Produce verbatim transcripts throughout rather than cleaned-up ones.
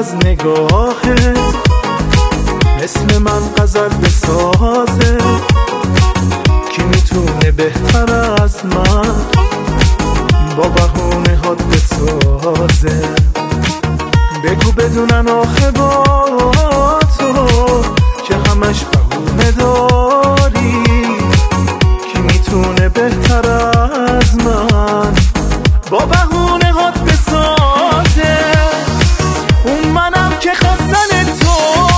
از نگاهت، مثل من غزل بسازه. کی میتونه بهتر از من با بهونه هات بسازه؟ بگو بدونن آخه با تو که همش بهونه داری. کی میتونه بهتر از من با بهونه هات بسازه؟ اون منم که خواستن تو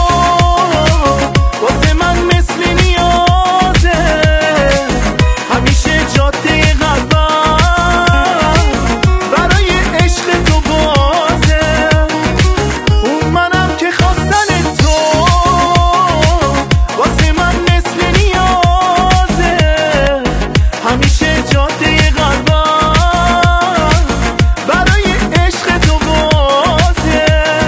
واسه من مثل نیازه. همیشه جاده قلبم برای عشق تو بازه. اون منم که خواستن تو واسه من مثل نیازه. همیشه جاده قلبم برای عشق تو بازه.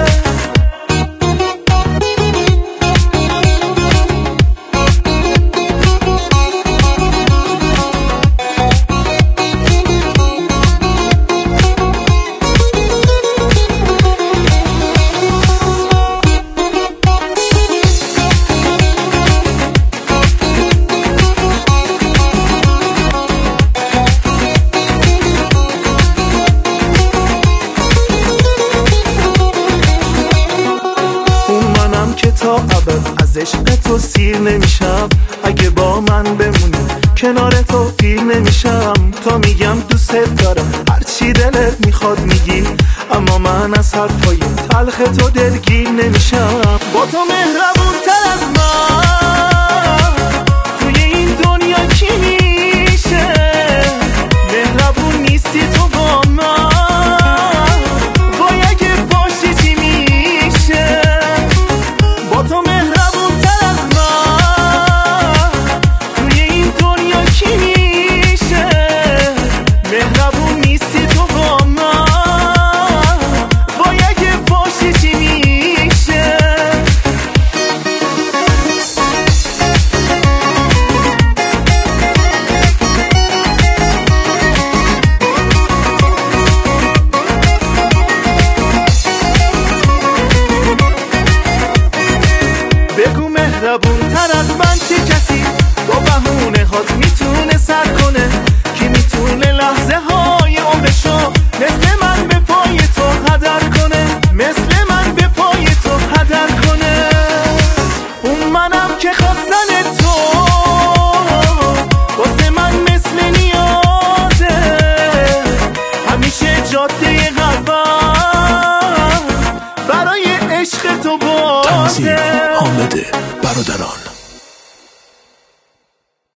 تا ابد از عشق تو سیر نمیشم. اگه با من بمونی کنار تو پیر نمیشم. تا میگم دوست دارم هرچی دلت میخواد میگی، اما من از حرفای تلخ تو دلگیر نمیشم. با تو مهربون تر از من توی این دنیا کی میشه؟ مهربون نیستی تو با من، وای اگه باشی چی میشه؟ با تو مهربون تر از من توی این دنیا کی میشه؟ مهربون نیستی تو با من، وای اگه باشی چی میشه؟ بگو مهربون تر از من چه کسی با بهونه هات میتونه سر کنه؟ کی میتونه لحظه های عمرشو مثل من به پای تو هدر کنه؟ مثل من به پای تو هدر کنه؟ اون منم که خواستن تو واسه من مثل نیازه. همیشه جاده قلبم برای عشق تو بازه. تنظیم حامد برادران.